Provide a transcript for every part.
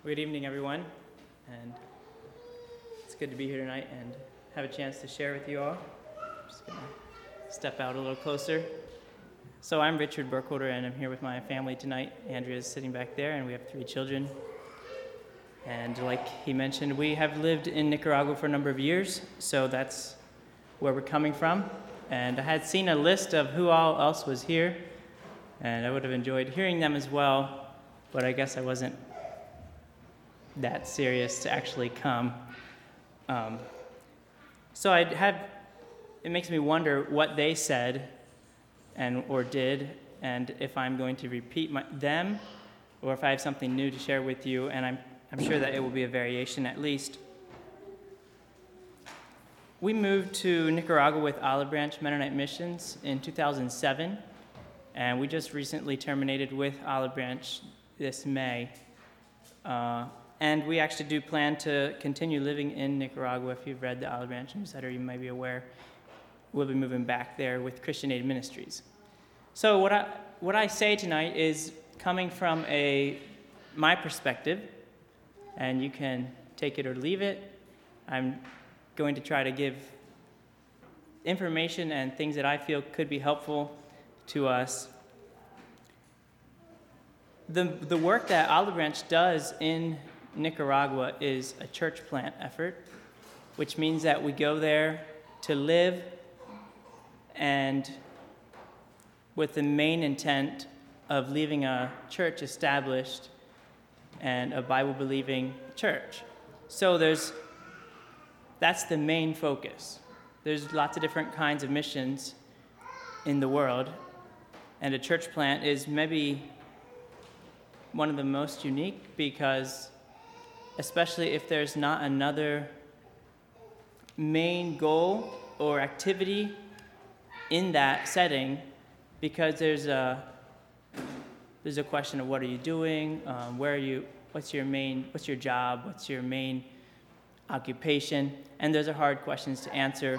Good evening, everyone, and it's good to be here tonight and have a chance to share with you all. I'm just going to step out a little closer. So I'm Richard Burkholder, and I'm here with my family tonight. Andrea's sitting back there, and we have 3 children. And like he mentioned, we have lived in Nicaragua for a number of years, so that's where we're coming from. And I had seen a list of who all else was here, and I would have enjoyed hearing them as well, but I guess I wasn't that serious to actually come. So it makes me wonder what they said or did, and if I'm going to repeat them, or if I have something new to share with you, and I'm sure that it will be a variation at least. We moved to Nicaragua with Olive Branch Mennonite Missions in 2007, and we just recently terminated with Olive Branch this May. And we actually do plan to continue living in Nicaragua. If you've read the Olive Branch newsletter, you might be aware we'll be moving back there with Christian Aid Ministries. So what I say tonight is coming from my perspective, and you can take it or leave it. I'm going to try to give information and things that I feel could be helpful to us. The work that Olive Branch does in Nicaragua is a church plant effort, which means that we go there to live and with the main intent of leaving a church established and a Bible-believing church. So that's the main focus. There's lots of different kinds of missions in the world, and a church plant is maybe one of the most unique because especially if there's not another main goal or activity in that setting, because there's a question of what are you doing, where are you, what's your job, what's your main occupation, and those are hard questions to answer.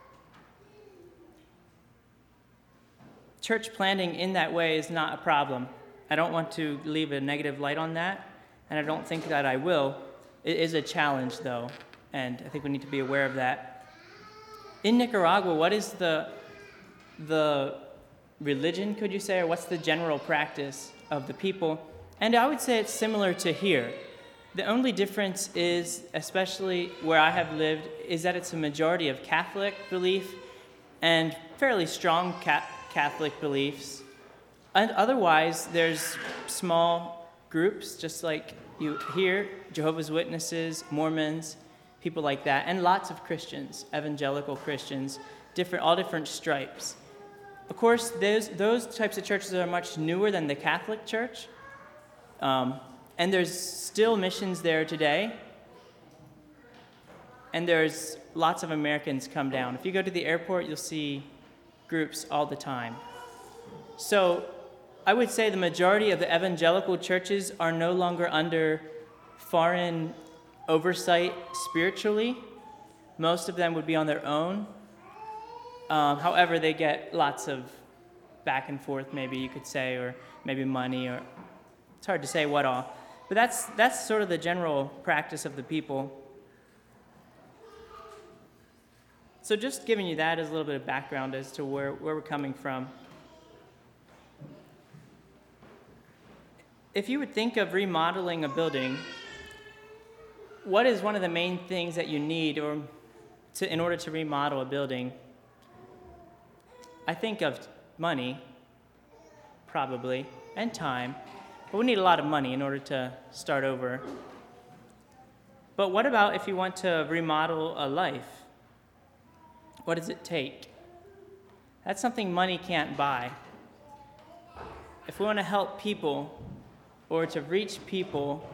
Church planting in that way is not a problem. I don't want to leave a negative light on that, and I don't think that I will. It is a challenge, though, and I think we need to be aware of that. In Nicaragua, what is the religion, could you say, or what's the general practice of the people? And I would say it's similar to here. The only difference is, especially where I have lived, is that it's a majority of Catholic belief and fairly strong Catholic beliefs. And otherwise, there's small groups, just like you hear, Jehovah's Witnesses, Mormons, people like that, and lots of Christians, evangelical Christians, all different stripes. Of course, those types of churches are much newer than the Catholic Church, and there's still missions there today, and there's lots of Americans come down. If you go to the airport, you'll see groups all the time. So I would say the majority of the evangelical churches are no longer under foreign oversight spiritually. Most of them would be on their own. However, they get lots of back and forth, maybe you could say, or maybe money, or it's hard to say what all. But that's sort of the general practice of the people. So just giving you that as a little bit of background as to where we're coming from. If you would think of remodeling a building, what is one of the main things that you need in order to remodel a building? I think of money, probably, and time. But we need a lot of money in order to start over. But what about if you want to remodel a life? What does it take? That's something money can't buy. If we want to help people or to reach people,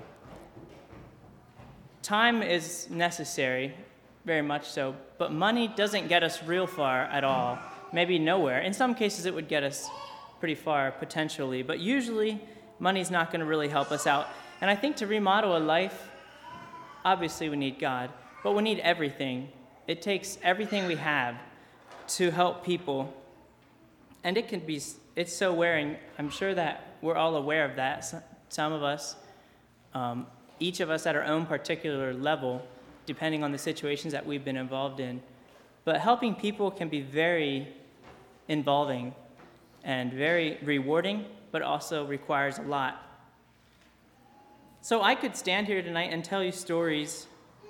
time is necessary, very much so, but money doesn't get us real far at all, maybe nowhere. In some cases, it would get us pretty far, potentially, but usually, money's not going to really help us out. And I think to remodel a life, obviously we need God, but we need everything. It takes everything we have to help people, and it's so wearing. I'm sure that we're all aware of that. Some of us, each of us at our own particular level, depending on the situations that we've been involved in. But helping people can be very involving and very rewarding, but also requires a lot. So I could stand here tonight and tell you stories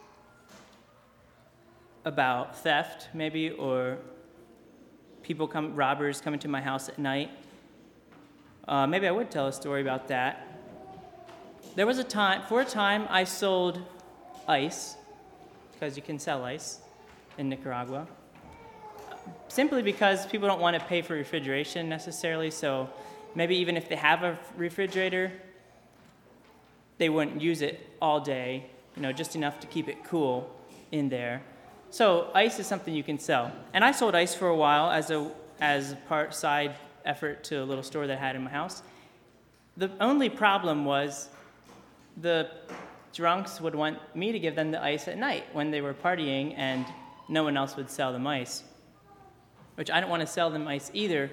about theft, maybe, or robbers coming to my house at night. Maybe I would tell a story about that. There was a time I sold ice, because you can sell ice in Nicaragua, simply because people don't want to pay for refrigeration necessarily, so maybe even if they have a refrigerator, they wouldn't use it all day, just enough to keep it cool in there. So ice is something you can sell. And I sold ice for a while as a side effort to a little store that I had in my house. The only problem was the drunks would want me to give them the ice at night when they were partying and no one else would sell them ice, which I didn't want to sell them ice either,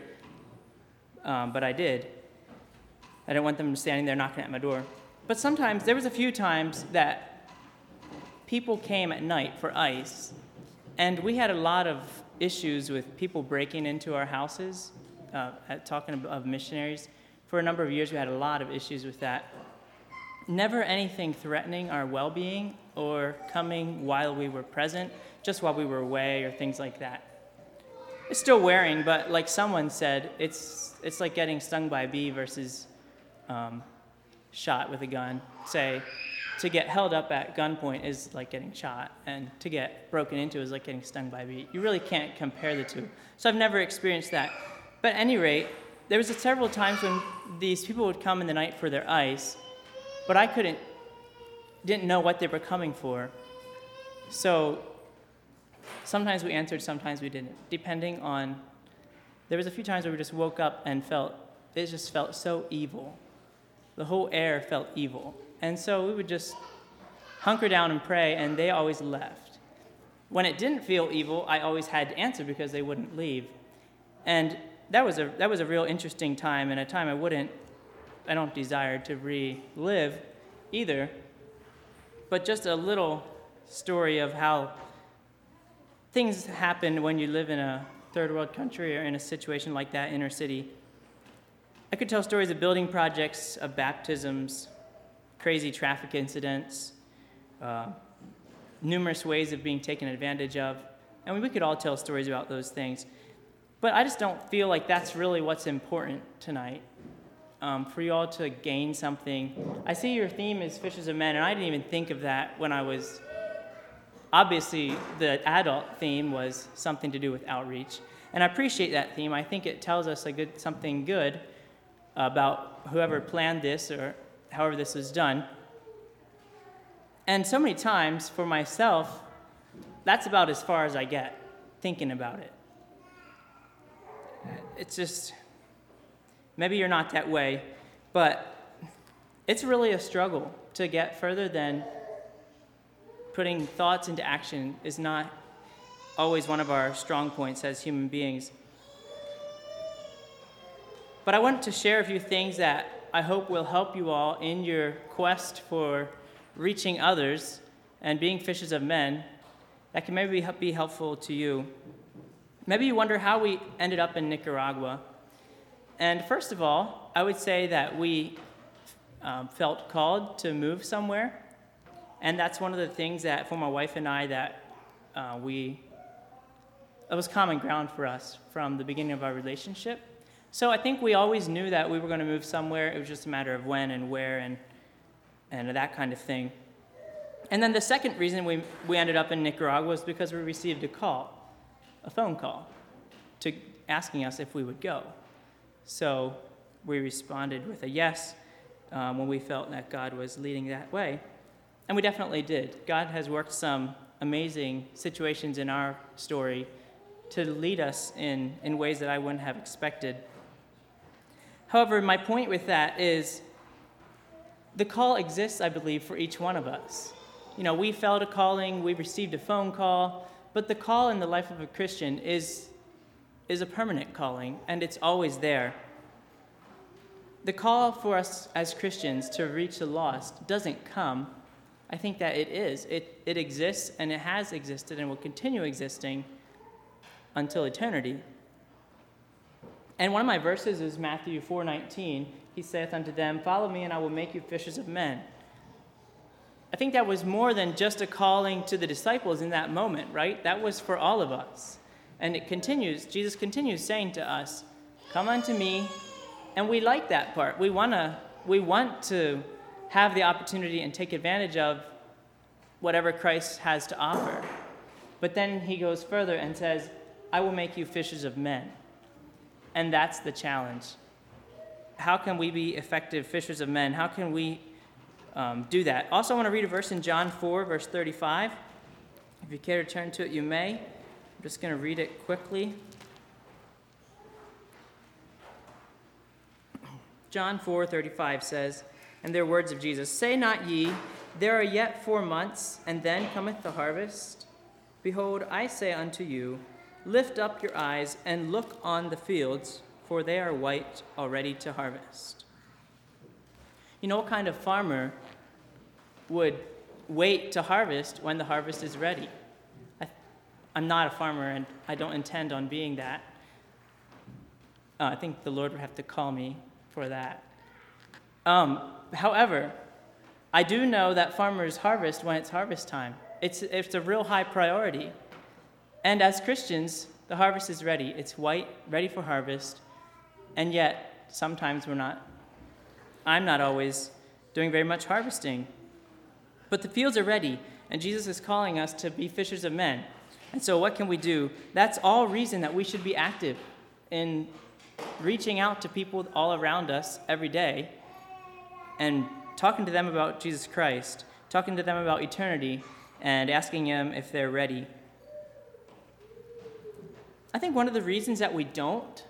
but I did. I didn't want them standing there knocking at my door. But sometimes, there was a few times that people came at night for ice, and we had a lot of issues with people breaking into our houses, talking of missionaries. For a number of years, we had a lot of issues with that. Never anything threatening our well-being or coming while we were present, just while we were away or things like that. It's still wearing, but like someone said, it's like getting stung by a bee versus shot with a gun. Say, to get held up at gunpoint is like getting shot, and to get broken into is like getting stung by a bee. You really can't compare the two. So I've never experienced that. But at any rate, there was several times when these people would come in the night for their ice, but I didn't know what they were coming for. So sometimes we answered, sometimes we didn't, depending on, there was a few times where we just woke up and it just felt so evil. The whole air felt evil. And so we would just hunker down and pray, and they always left. When it didn't feel evil, I always had to answer because they wouldn't leave. And that was a real interesting time, and a time I don't desire to relive either. But just a little story of how things happen when you live in a third world country or in a situation like that, inner city. I could tell stories of building projects, of baptisms, crazy traffic incidents, numerous ways of being taken advantage of. And we could all tell stories about those things. But I just don't feel like that's really what's important tonight, for you all to gain something. I see your theme is Fishers of Men, and I didn't even think of that when I was... Obviously, the adult theme was something to do with outreach. And I appreciate that theme. I think it tells us something good about whoever planned this or however this was done. And so many times, for myself, that's about as far as I get, thinking about it. It's just, maybe you're not that way, but it's really a struggle to get further than putting thoughts into action is not always one of our strong points as human beings. But I want to share a few things that I hope will help you all in your quest for reaching others and being fishers of men that can maybe be helpful to you. Maybe you wonder how we ended up in Nicaragua. And first of all, I would say that we felt called to move somewhere. And that's one of the things that, for my wife and I, that it was common ground for us from the beginning of our relationship. So I think we always knew that we were going to move somewhere. It was just a matter of when and where and that kind of thing. And then the second reason we ended up in Nicaragua was because we received a phone call, asking us if we would go. So we responded with a yes when we felt that God was leading that way. And we definitely did. God has worked some amazing situations in our story to lead us in ways that I wouldn't have expected. However, my point with that is the call exists, I believe, for each one of us. We felt a calling, we received a phone call, but the call in the life of a Christian is a permanent calling, and it's always there. The call for us as Christians to reach the lost doesn't come I think that it is. It exists, and it has existed and will continue existing until eternity. And one of my verses is Matthew 4:19. He saith unto them, Follow me, and I will make you fishers of men. I think that was more than just a calling to the disciples in that moment, right? That was for all of us. And it continues, Jesus continues saying to us, Come unto me. And we like that part. We want to have the opportunity and take advantage of whatever Christ has to offer. But then he goes further and says, I will make you fishers of men. And that's the challenge. How can we be effective fishers of men? How can we do that? Also, I want to read a verse in John 4, verse 35. If you care to turn to it, you may. I'm just going to read it quickly. John 4:35 says, and they're words of Jesus, Say not ye, there are yet 4 months, and then cometh the harvest? Behold, I say unto you, lift up your eyes and look on the fields, for they are white already to harvest. You know what kind of farmer would wait to harvest when the harvest is ready? I'm not a farmer, and I don't intend on being that. I think the Lord would have to call me for that. However, I do know that farmers harvest when it's harvest time. It's a real high priority. And as Christians, the harvest is ready. It's white, ready for harvest. And yet, sometimes I'm not always doing very much harvesting. But the fields are ready, and Jesus is calling us to be fishers of men. And so what can we do? That's all reason that we should be active in reaching out to people all around us every day and talking to them about Jesus Christ, talking to them about eternity, and asking them if they're ready. I think one of the reasons that we don't,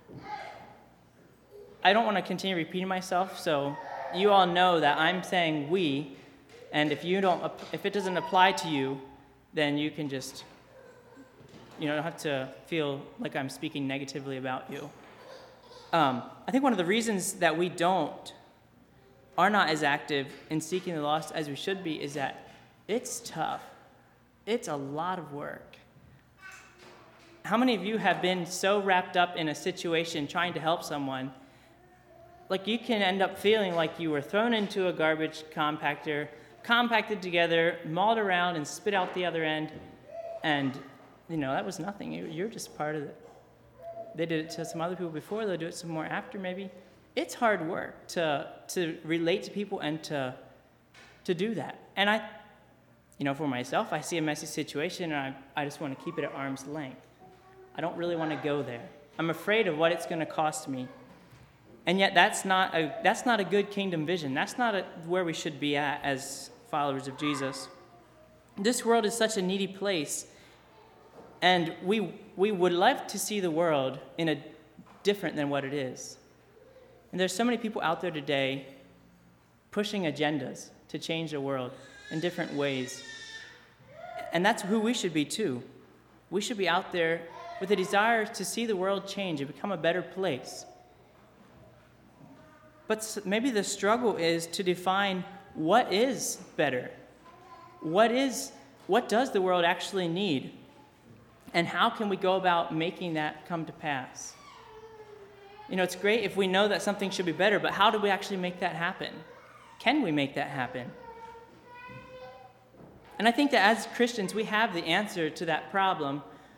I don't want to continue repeating myself, so you all know that I'm saying we, and if it doesn't apply to you, then you can just, don't have to feel like I'm speaking negatively about you. I think one of the reasons that we are not as active in seeking the lost as we should be is that it's tough. It's a lot of work. How many of you have been so wrapped up in a situation trying to help someone, like you can end up feeling like you were thrown into a garbage compactor, compacted together, mauled around, and spit out the other end, and, that was nothing. You're just part of it. They did it to some other people before. They'll do it some more after, maybe. It's hard work to relate to people and to do that. And for myself, I see a messy situation, and I just want to keep it at arm's length. I don't really want to go there. I'm afraid of what it's going to cost me. And yet that's not a good kingdom vision. That's not where we should be at as followers of Jesus. This world is such a needy place, and we would love to see the world in a different than what it is. And there's so many people out there today pushing agendas to change the world in different ways. And that's who we should be too. We should be out there with a desire to see the world change and become a better place. But maybe the struggle is to define what is better. What does the world actually need? And how can we go about making that come to pass? It's great if we know that something should be better, but how do we actually make that happen? Can we make that happen? And I think that as Christians, we have the answer to that problem,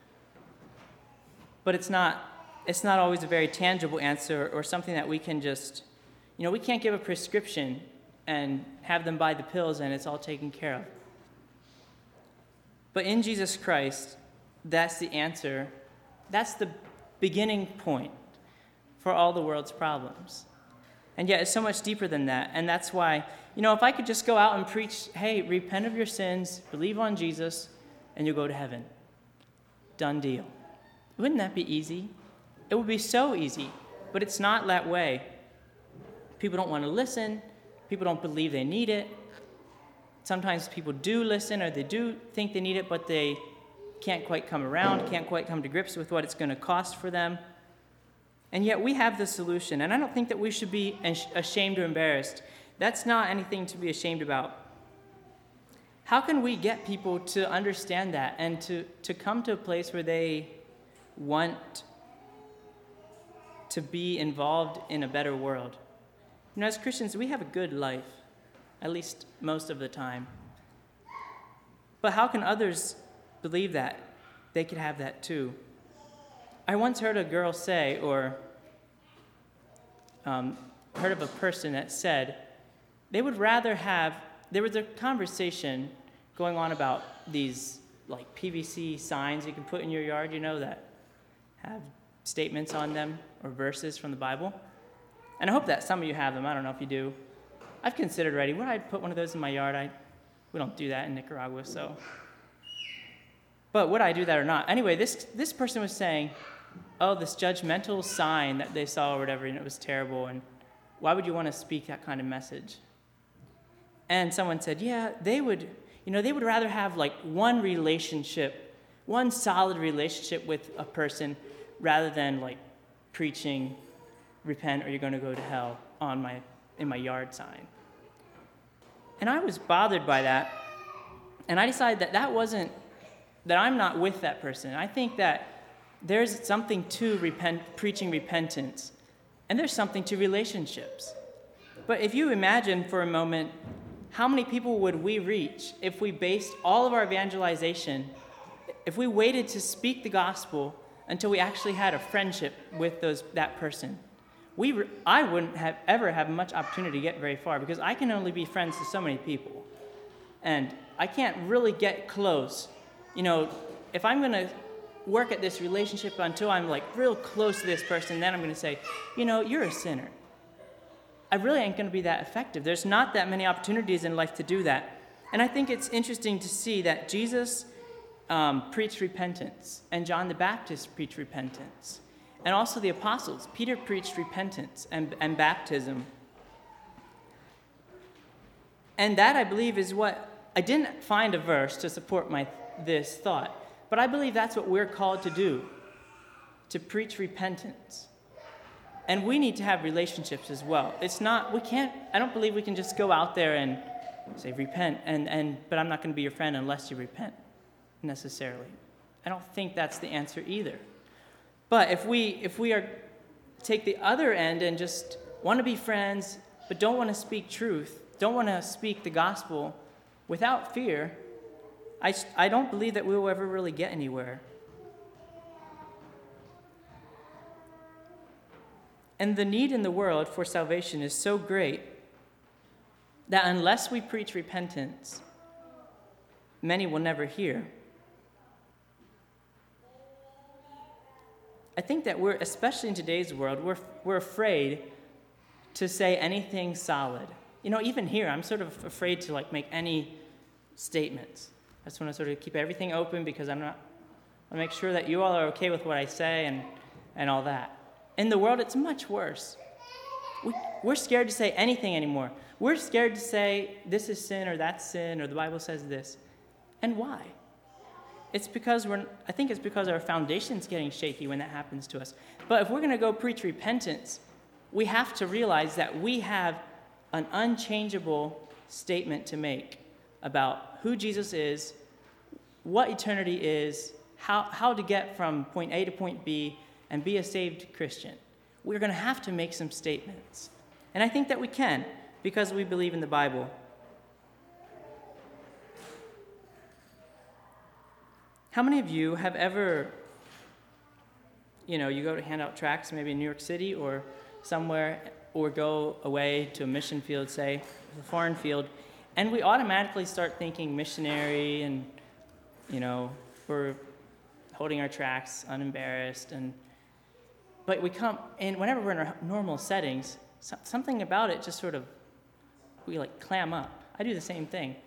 but it's not always a very tangible answer or something that we can just, we can't give a prescription and have them buy the pills and it's all taken care of. But in Jesus Christ, that's the answer. That's the beginning point for all the world's problems. And yet it's so much deeper than that. And that's why, if I could just go out and preach, hey, repent of your sins, believe on Jesus, and you'll go to heaven. Done deal. Wouldn't that be easy? It would be so easy, but it's not that way. People don't want to listen. People don't believe they need it. Sometimes people do listen or they do think they need it, but they can't quite come around, can't quite come to grips with what it's going to cost for them. And yet we have the solution, and I don't think that we should be ashamed or embarrassed. That's not anything to be ashamed about. How can we get people to understand that and to come to a place where they want to be involved in a better world? As Christians, we have a good life, at least most of the time. But how can others believe that they could have that too? I once heard a girl say, or heard of a person that said, they would rather have, there was a conversation going on about these like PVC signs you can put in your yard, that have statements on them or verses from the Bible. And I hope that some of you have them. I don't know if you do. I've considered already, would I put one of those in my yard? We don't do that in Nicaragua, so. But would I do that or not? Anyway, this person was saying, this judgmental sign that they saw or whatever, and it was terrible, and why would you want to speak that kind of message? And someone said, they would rather have like one solid relationship with a person rather than like preaching, repent or you're going to go to hell in my yard sign. And I was bothered by that, and I decided that I'm not with that person. I think that there's something to preaching repentance, and there's something to relationships. But if you imagine for a moment, how many people would we reach if we based all of our evangelization, if we waited to speak the gospel until we actually had a friendship with that person? I wouldn't ever have much opportunity to get very far because I can only be friends to so many people. And I can't really get close. If I'm going to work at this relationship until I'm like real close to this person, then I'm going to say, you're a sinner. I really ain't going to be that effective. There's not that many opportunities in life to do that. And I think it's interesting to see that Jesus preached repentance, and John the Baptist preached repentance. And also the apostles. Peter preached repentance and baptism. And that, I believe, is what... I didn't find a verse to support this thought, but I believe that's what we're called to do, to preach repentance. And we need to have relationships as well. I don't believe we can just go out there and say, repent, but I'm not going to be your friend unless you repent, necessarily. I don't think that's the answer either. But if we take the other end and just want to be friends, but don't want to speak truth, don't want to speak the gospel without fear, I don't believe that we will ever really get anywhere. And the need in the world for salvation is so great that unless we preach repentance, many will never hear. I think that especially in today's world, we're afraid to say anything solid. Even here, I'm sort of afraid to make any statements. I just want to sort of keep everything open because I want to make sure that you all are okay with what I say and all that. In the world, it's much worse. We're scared to say anything anymore. We're scared to say this is sin or that's sin or the Bible says this. And why? It's because I think it's because our foundation's getting shaky when that happens to us. But if we're going to go preach repentance, we have to realize that we have an unchangeable statement to make about who Jesus is, what eternity is, how to get from point A to point B and be a saved Christian. We're going to have to make some statements. And I think that we can because we believe in the Bible. How many of you have ever, you go to hand out tracts maybe in New York City or somewhere, or go away to a mission field, say, a foreign field, and we automatically start thinking missionary and, we're holding our tracts unembarrassed. But we come, and whenever we're in our normal settings, something about it just sort of, we clam up. I do the same thing.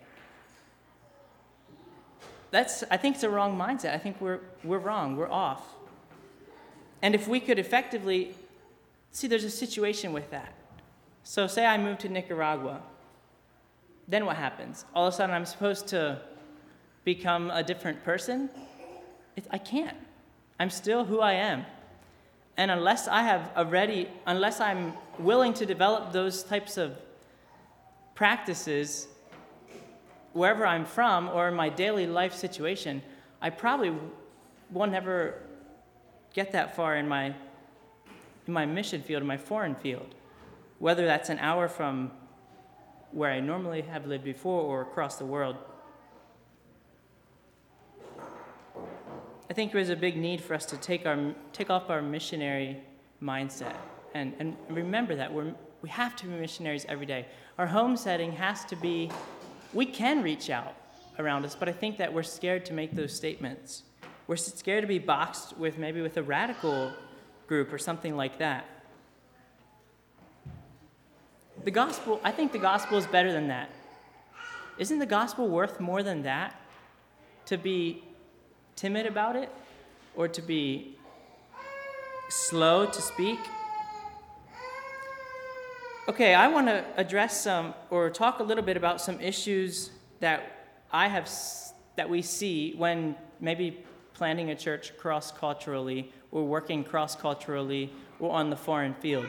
I think it's a wrong mindset. I think we're wrong. We're off. And if we could effectively, there's a situation with that. So say I move to Nicaragua. Then what happens? All of a sudden I'm supposed to become a different person? I can't. I'm still who I am. And unless I'm willing to develop those types of practices, wherever I'm from or in my daily life situation, I probably will never get that far in my mission field, in my foreign field, whether that's an hour from where I normally have lived before or across the world. I think there's a big need for us to take off our missionary mindset and remember that we have to be missionaries every day. Our home setting has to be, we can reach out around us, but I think that we're scared to make those statements. We're scared to be boxed with maybe with a radical group or something like that. The gospel, I think the gospel is better than that. Isn't the gospel worth more than that? To be timid about it or to be slow to speak? Okay, I want to address talk a little bit about some issues that we see when maybe planting a church cross-culturally or working cross-culturally or on the foreign field.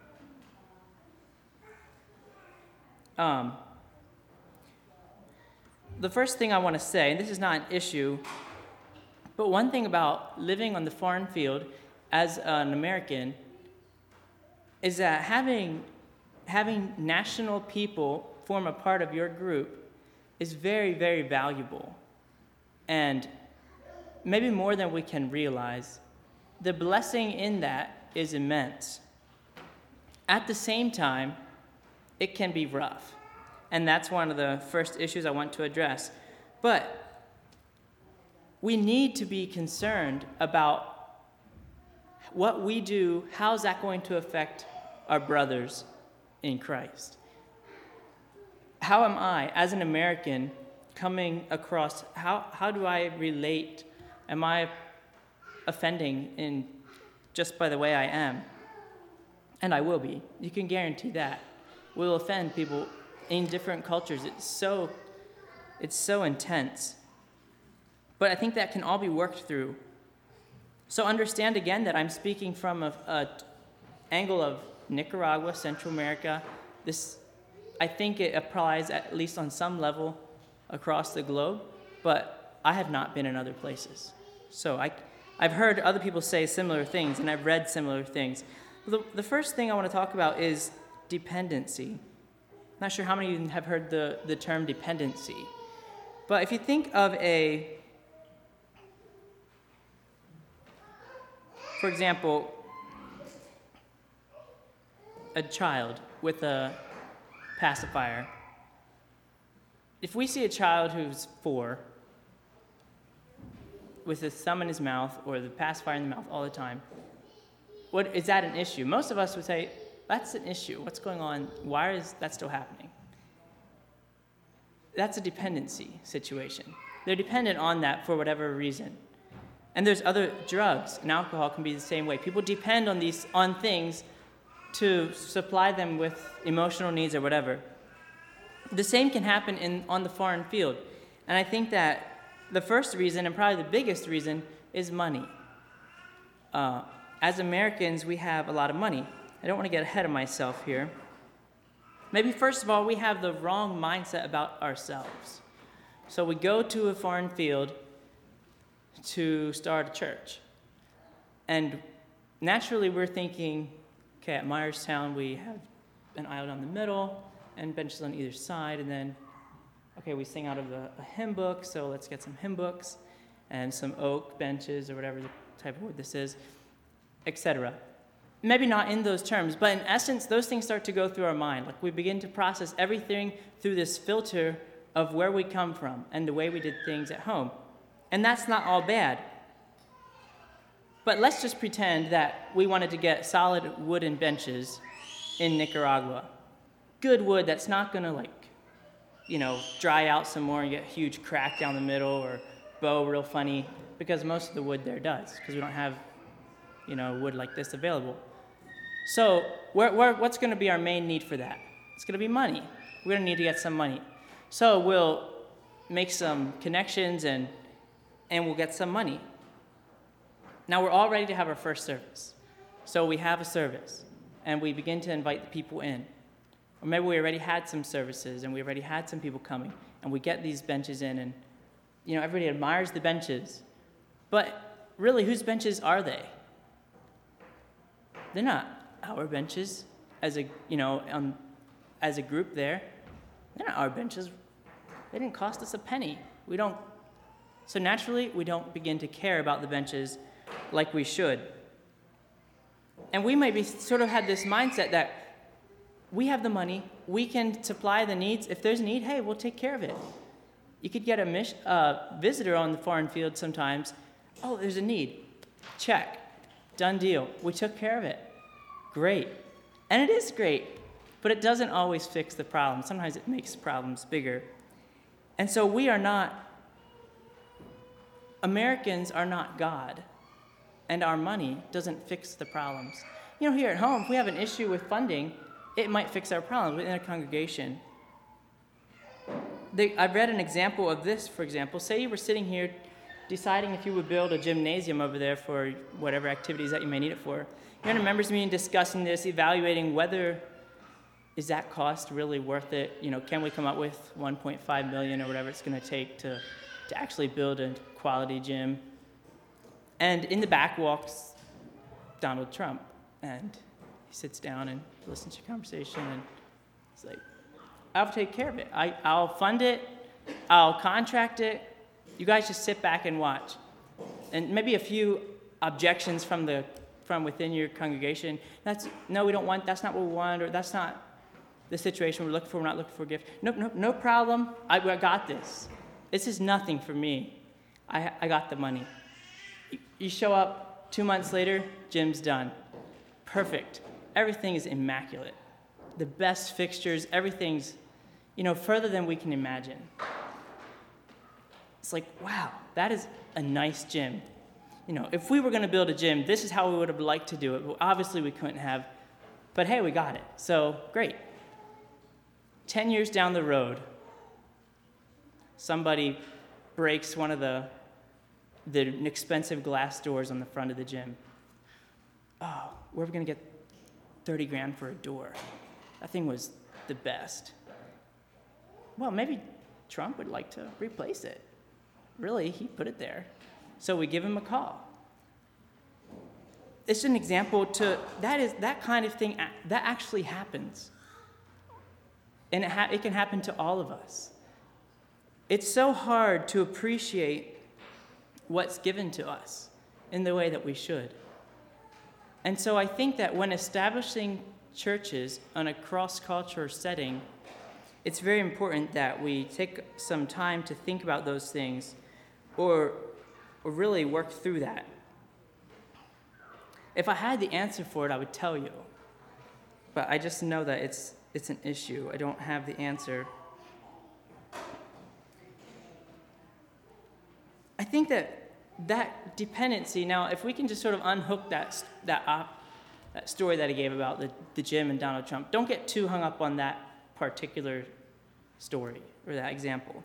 The first thing I want to say, and this is not an issue, but one thing about living on the foreign field as an American is that having national people form a part of your group is very, very valuable. And maybe more than we can realize. The blessing in that is immense. At the same time, it can be rough. And that's one of the first issues I want to address. But we need to be concerned about what we do, how is that going to affect our brothers in Christ? How am I, as an American, coming across, how do I relate? Am I offending just by the way I am? And I will be. You can guarantee that. We'll offend people in different cultures. It's so intense. But I think that can all be worked through. So understand again that I'm speaking from an angle of Nicaragua, Central America. I think it applies at least on some level across the globe, but I have not been in other places. So I've heard other people say similar things, and I've read similar things. The first thing I want to talk about is dependency. I'm not sure how many of you have heard the term dependency. But if you think of for example, a child with a pacifier. If we see a child who's 4 with his thumb in his mouth or the pacifier in the mouth all the time, is that an issue? Most of us would say, that's an issue. What's going on? Why is that still happening? That's a dependency situation. They're dependent on that for whatever reason. And there's other drugs, and alcohol can be the same way. People depend on things to supply them with emotional needs or whatever. The same can happen on the foreign field. And I think that the first reason, and probably the biggest reason, is money. As Americans, we have a lot of money. I don't want to get ahead of myself here. Maybe first of all, we have the wrong mindset about ourselves. So we go to a foreign field to start a church. And naturally we're thinking, okay, at Myerstown we have an aisle down the middle and benches on either side, and then, okay, we sing out of a hymn book, so let's get some hymn books and some oak benches or whatever the type of wood this is, etc. Maybe not in those terms, but in essence, those things start to go through our mind. Like we begin to process everything through this filter of where we come from and the way we did things at home. And that's not all bad. But let's just pretend that we wanted to get solid wooden benches in Nicaragua. Good wood that's not going to dry out some more and get a huge crack down the middle or bow real funny, because most of the wood there does, because we don't have, wood like this available. So what's going to be our main need for that? It's going to be money. We're going to need to get some money. So we'll make some connections and we'll get some money. Now we're all ready to have our first service. So we have a service, and we begin to invite the people in. Or maybe we already had some services, and we already had some people coming, and we get these benches in, and everybody admires the benches. But really, whose benches are they? They're not our benches as a group there. They're not our benches. They didn't cost us a penny. So naturally, we don't begin to care about the benches like we should. And we might be sort of had this mindset that we have the money, we can supply the needs. If there's a need, hey, we'll take care of it. You could get a visitor on the foreign field sometimes. Oh, there's a need. Check. Done deal. We took care of it. Great. And it is great, but it doesn't always fix the problem. Sometimes it makes problems bigger. And so Americans are not God, and our money doesn't fix the problems. Here at home, if we have an issue with funding, it might fix our problems within a congregation. I've read an example of this, for example. Say you were sitting here deciding if you would build a gymnasium over there for whatever activities that you may need it for. You're in a members meeting discussing this, evaluating whether is that cost really worth it? Can we come up with $1.5 million or whatever it's going to take to actually build a quality gym? And in the back walks Donald Trump, and he sits down and listens to your conversation, and he's like, I'll take care of it. I'll fund it. I'll contract it. You guys just sit back and watch. And maybe a few objections from within your congregation. That's not what we want, or that's not the situation we're looking for. We're not looking for a gift. Nope, no problem. I got this. This is nothing for me. I got the money. You show up 2 months later, gym's done. Perfect. Everything is immaculate. The best fixtures, everything's, further than we can imagine. It's like, wow, that is a nice gym. If we were going to build a gym, this is how we would have liked to do it. Well, obviously, we couldn't have. But hey, we got it. So, great. 10 years down the road, somebody breaks one of the expensive glass doors on the front of the gym. Oh, where are we going to get $30,000 for a door? That thing was the best. Well, maybe Trump would like to replace it. Really, he put it there. So we give him a call. It's an example that kind of thing that actually happens. And it can happen to all of us. It's so hard to appreciate what's given to us in the way that we should. And so I think that when establishing churches in a cross-cultural setting, it's very important that we take some time to think about those things or really work through that. If I had the answer for it, I would tell you. But I just know that it's an issue. I don't have the answer. I think that dependency, now if we can just sort of unhook that story that he gave about the gym and Donald Trump, don't get too hung up on that particular story or that example.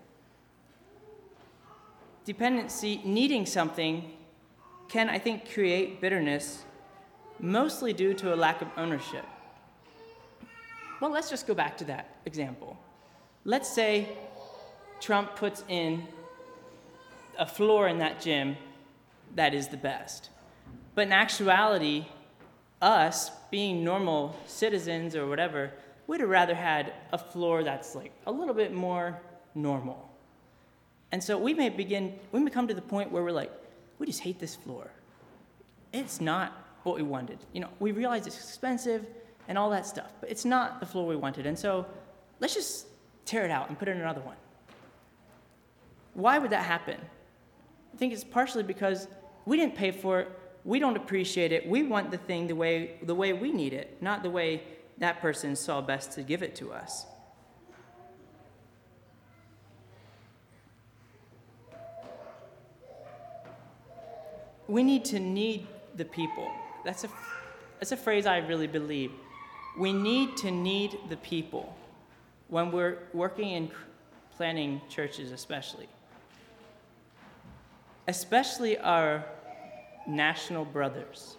Dependency, needing something, can, I think, create bitterness, mostly due to a lack of ownership. Well, let's just go back to that example. Let's say Trump puts in a floor in that gym that is the best. But in actuality, us, being normal citizens or whatever, we'd have rather had a floor that's like a little bit more normal. And so we may come to the point where we're like, we just hate this floor. It's not what we wanted. We realize it's expensive and all that stuff, but it's not the floor we wanted. And so let's just tear it out and put in another one. Why would that happen? I think it's partially because we didn't pay for it. We don't appreciate it. We want the thing the way we need it, not the way that person saw best to give it to us. We need to need the people. That's a phrase I really believe. We need to need the people when we're working in planning churches, especially our national brothers.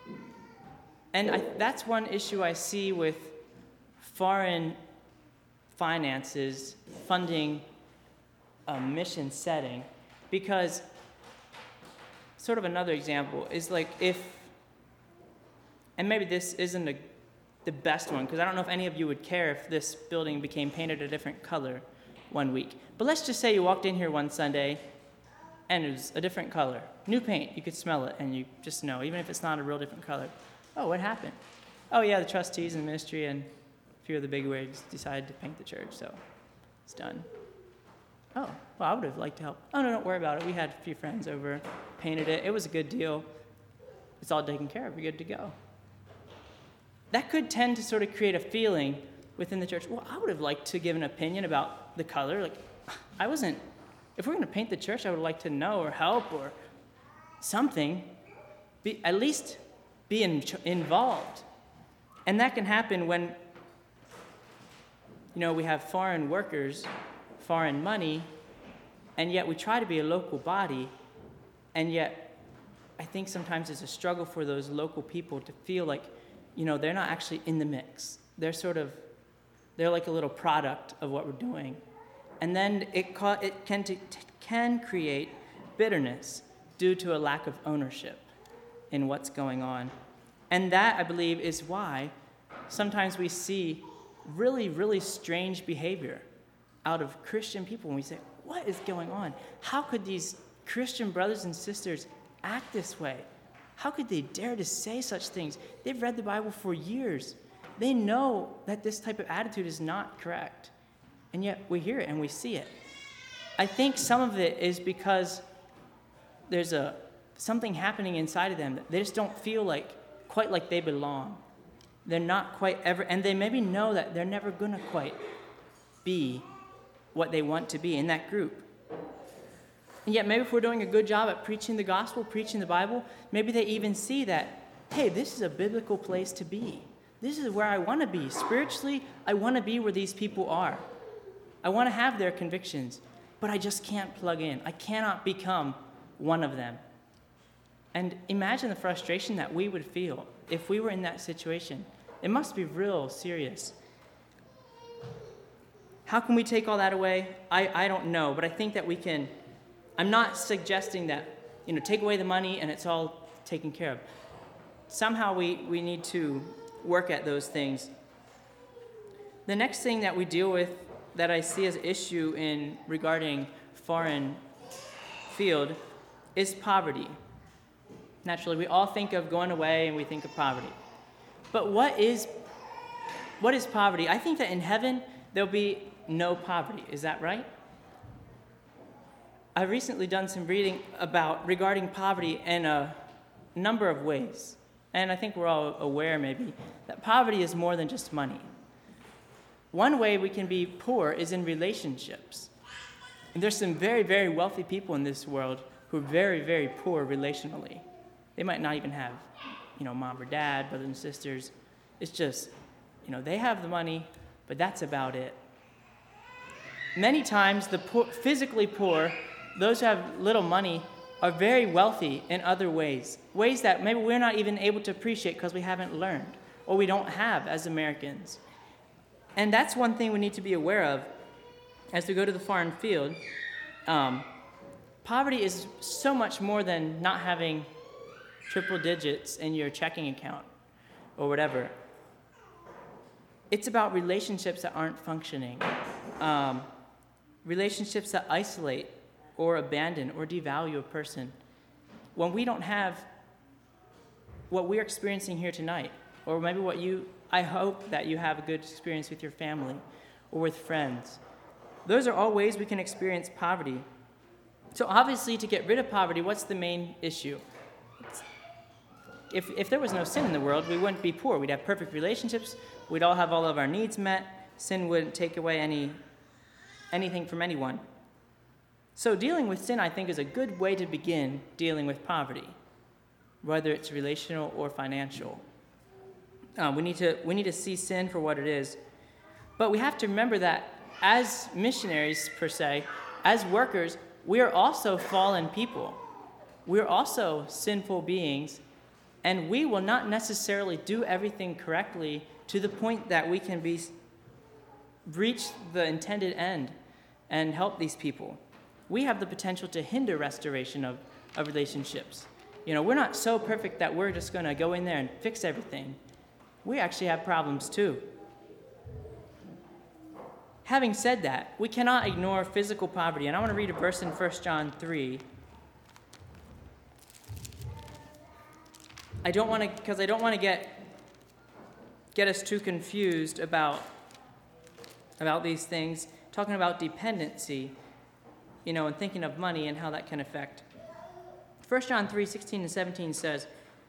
And that's one issue I see with foreign finances, funding a mission setting, because sort of another example is like and maybe this isn't the best one, because I don't know if any of you would care if this building became painted a different color one week. But let's just say you walked in here one Sunday and it was a different color. New paint, you could smell it, and you just know, even if it's not a real different color. Oh, what happened? Oh yeah, the trustees and ministry and a few of the bigwigs decided to paint the church, so it's done. Oh, well, I would have liked to help. Oh, no, don't worry about it. We had a few friends over, painted it. It was a good deal. It's all taken care of. We're good to go. That could tend to sort of create a feeling within the church. Well, I would have liked to give an opinion about the color. Like, if we're going to paint the church, I would like to know or help or something. At least be involved. And that can happen when, we have foreign workers, foreign money, and yet we try to be a local body, and yet I think sometimes it's a struggle for those local people to feel like, they're not actually in the mix. They're like a little product of what we're doing. And then it can create bitterness due to a lack of ownership in what's going on. And that, I believe, is why sometimes we see really, really strange behavior out of Christian people when we say, what is going on? How could these Christian brothers and sisters act this way? How could they dare to say such things? They've read the Bible for years. They know that this type of attitude is not correct. And yet we hear it and we see it. I think some of it is because there's something happening inside of them that they just don't feel quite like they belong. They're not quite ever, and they maybe know that they're never going to quite be what they want to be in that group. And yet maybe if we're doing a good job at preaching the gospel, preaching the Bible, maybe they even see that, hey, this is a biblical place to be. This is where I want to be. Spiritually, I want to be where these people are. I want to have their convictions, but I just can't plug in. I cannot become one of them. And imagine the frustration that we would feel if we were in that situation. It must be real serious. How can we take all that away? I don't know, but I think that we can. I'm not suggesting that, take away the money and it's all taken care of. Somehow we need to work at those things. The next thing that we deal with that I see as issue in regarding foreign field is poverty. Naturally, we all think of going away and we think of poverty. But what is poverty? I think that in heaven there'll be no poverty. Is that right? I've recently done some reading regarding poverty in a number of ways. And I think we're all aware maybe that poverty is more than just money. One way we can be poor is in relationships. And there's some very, very wealthy people in this world who are very, very poor relationally. They might not even have, mom or dad, brothers and sisters. It's just, they have the money, but that's about it. Many times the physically poor, those who have little money, are very wealthy in other ways that maybe we're not even able to appreciate because we haven't learned, or we don't have as Americans. And that's one thing we need to be aware of as we go to the foreign field. Poverty is so much more than not having triple digits in your checking account or whatever. It's about relationships that aren't functioning, relationships that isolate or abandon or devalue a person. When we don't have what we're experiencing here tonight, or maybe I hope that you have a good experience with your family or with friends. Those are all ways we can experience poverty. So obviously, to get rid of poverty, what's the main issue? If there was no sin in the world, we wouldn't be poor. We'd have perfect relationships. We'd all have all of our needs met. Sin wouldn't take away anything from anyone. So dealing with sin, I think, is a good way to begin dealing with poverty, whether it's relational or financial. We need to see sin for what it is. But we have to remember that as missionaries, per se, as workers, we are also fallen people. We're also sinful beings, and we will not necessarily do everything correctly to the point that we can be reach the intended end and help these people. We have the potential to hinder restoration of relationships. We're not so perfect that we're just going to go in there and fix everything. We actually have problems too. Having said that, we cannot ignore physical poverty. And I want to read a verse in 1 John 3. I don't want to get us too confused about these things, talking about dependency, and thinking of money and how that can affect. 1 John 3, 16 and 17 says,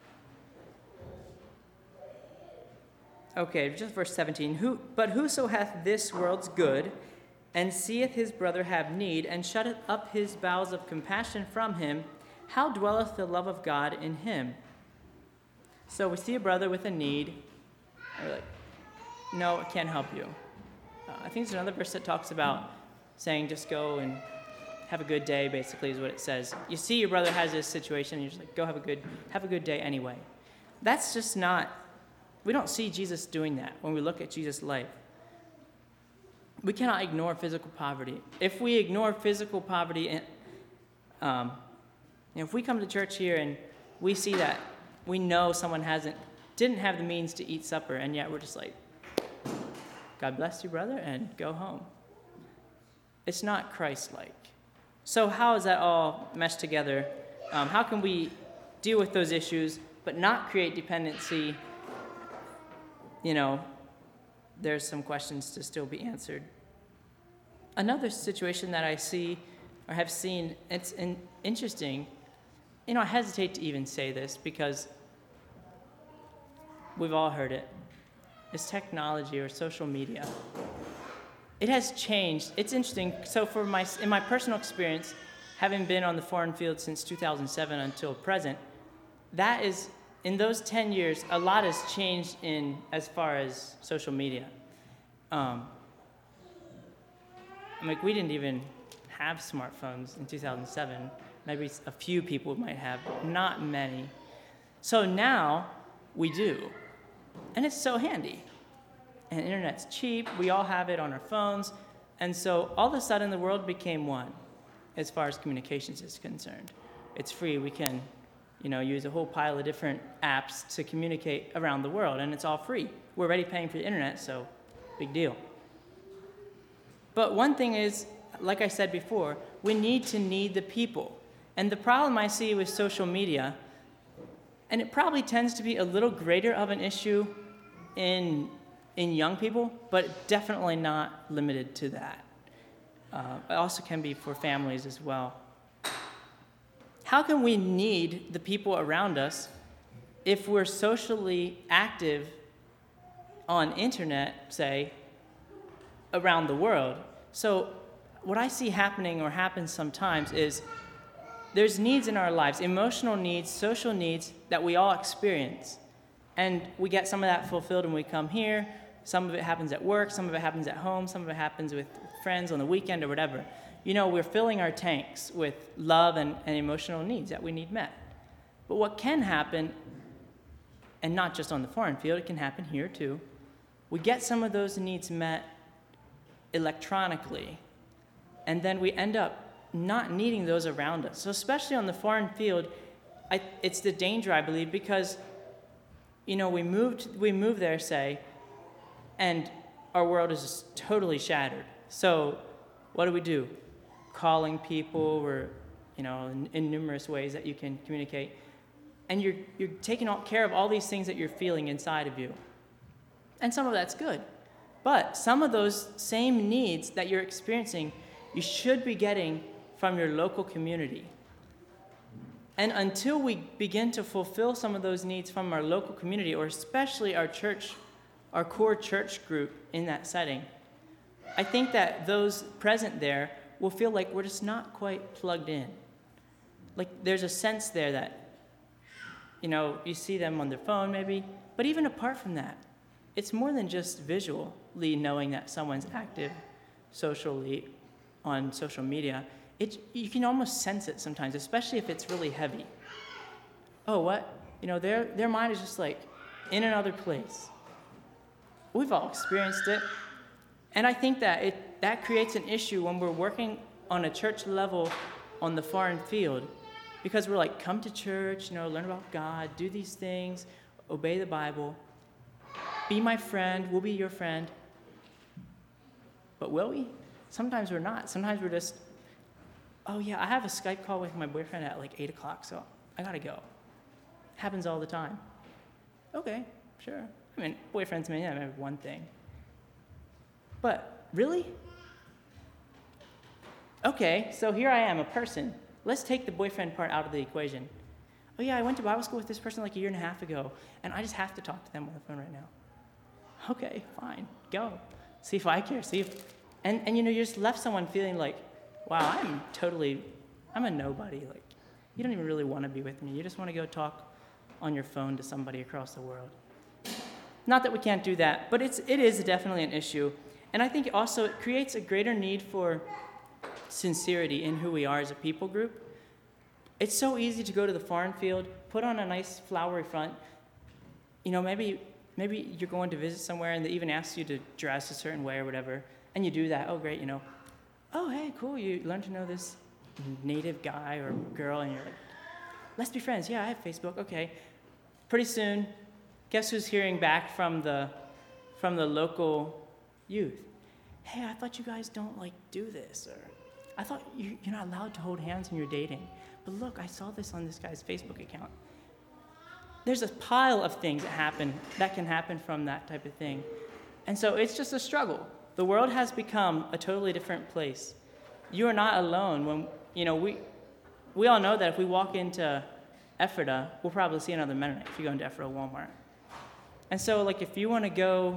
just verse 17, But whoso hath this world's good, and seeth his brother have need, and shutteth up his bowels of compassion from him, how dwelleth the love of God in him? So we see a brother with a need, and we're like, no, I can't help you. I think there's another verse that talks about saying just go and have a good day, basically, is what it says. You see your brother has this situation, and you're just like, go have a good day anyway. That's just not, we don't see Jesus doing that when we look at Jesus' life. We cannot ignore physical poverty. If we ignore physical poverty, if we come to church here and we see that we know someone didn't have the means to eat supper, and yet we're just like, God bless you, brother, and go home. It's not Christ-like. So how is that all meshed together? How can we deal with those issues but not create dependency? There's some questions to still be answered. Another situation that I see or have seen, it's interesting. I hesitate to even say this because we've all heard it. It's technology or social media. It has changed. It's interesting. So in my personal experience, having been on the foreign field since 2007 until present, in those 10 years, a lot has changed as far as social media. We didn't even have smartphones in 2007. Maybe a few people might have, but not many. So now we do. And it's so handy. And internet's cheap. We all have it on our phones. And so all of a sudden the world became one as far as communications is concerned. It's free. We can use a whole pile of different apps to communicate around the world, and it's all free. We're already paying for the internet, so big deal. But one thing is, like I said before, we need the people. And the problem I see with social media, and it probably tends to be a little greater of an issue in young people, but definitely not limited to that. It also can be for families as well. How can we need the people around us if we're socially active on internet, say, around the world? So what I see happening or happens sometimes is there's needs in our lives, emotional needs, social needs that we all experience. And we get some of that fulfilled when we come here. Some of it happens at work, some of it happens at home, some of it happens with friends on the weekend or whatever. We're filling our tanks with love and emotional needs that we need met. But what can happen, and not just on the foreign field, it can happen here too, we get some of those needs met electronically, and then we end up not needing those around us. So especially on the foreign field, it's the danger, I believe, because we moved there, say, and our world is just totally shattered. So what do? Calling people, or in numerous ways that you can communicate, and you're taking care of all these things that you're feeling inside of you, and some of that's good, but some of those same needs that you're experiencing, you should be getting from your local community. And until we begin to fulfill some of those needs from our local community, or especially our church, our core church group in that setting, I think that those present there will feel like we're just not quite plugged in. Like there's a sense there that, you see them on their phone maybe, but even apart from that, it's more than just visually knowing that someone's active socially on social media. You can almost sense it sometimes, especially if it's really heavy. Oh, what? Their mind is just like in another place. We've all experienced it. And I think that creates an issue when we're working on a church level on the foreign field, because we're like, come to church, learn about God, do these things, obey the Bible, be my friend, we'll be your friend. But will we? Sometimes we're not. Sometimes we're just, oh yeah, I have a Skype call with my boyfriend at like 8 o'clock, so I gotta go. Happens all the time. Okay, sure. I mean, boyfriends may have one thing. But really? Okay, so here I am, a person. Let's take the boyfriend part out of the equation. Oh yeah, I went to Bible school with this person like a year and a half ago, and I just have to talk to them on the phone right now. Okay, fine, go. See if I care, and you're just left someone feeling like, wow, I'm a nobody. Like, you don't even really want to be with me. You just want to go talk on your phone to somebody across the world. Not that we can't do that, but it is definitely an issue. And I think also it creates a greater need for sincerity in who we are as a people group. It's so easy to go to the foreign field, put on a nice flowery front. Maybe you're going to visit somewhere and they even ask you to dress a certain way or whatever, and you do that. Oh, great, Oh, hey, cool, you learn to know this native guy or girl, and you're like, let's be friends. Yeah, I have Facebook. Okay. Pretty soon, guess who's hearing back from the local youth? Hey, I thought you guys don't do this, or I thought you're not allowed to hold hands when you're dating. But look, I saw this on this guy's Facebook account. There's a pile of things that can happen from that type of thing. And so it's just a struggle. The world has become a totally different place. You are not alone when, we all know that if we walk into Ephrata, we'll probably see another Mennonite if you go into Ephrata Walmart. And so, if you want to go,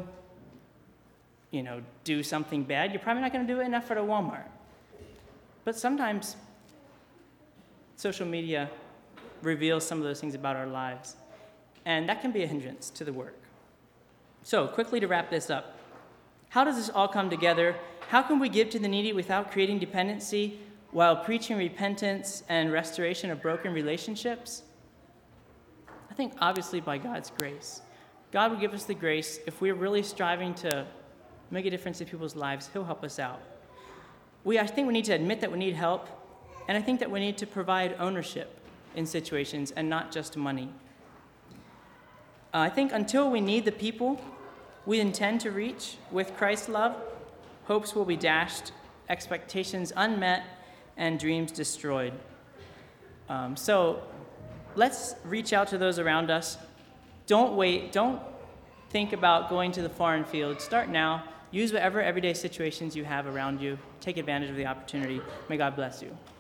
do something bad, you're probably not going to do it in Ephrata Walmart. But sometimes social media reveals some of those things about our lives, and that can be a hindrance to the work. So, quickly to wrap this up, how does this all come together? How can we give to the needy without creating dependency while preaching repentance and restoration of broken relationships? I think obviously by God's grace. God will give us the grace. If we're really striving to make a difference in people's lives, he'll help us out. I think we need to admit that we need help, and I think that we need to provide ownership in situations and not just money. I think until we need the people we intend to reach with Christ's love, hopes will be dashed, expectations unmet, and dreams destroyed. So let's reach out to those around us. Don't wait. Don't think about going to the foreign field. Start now. Use whatever everyday situations you have around you. Take advantage of the opportunity. May God bless you.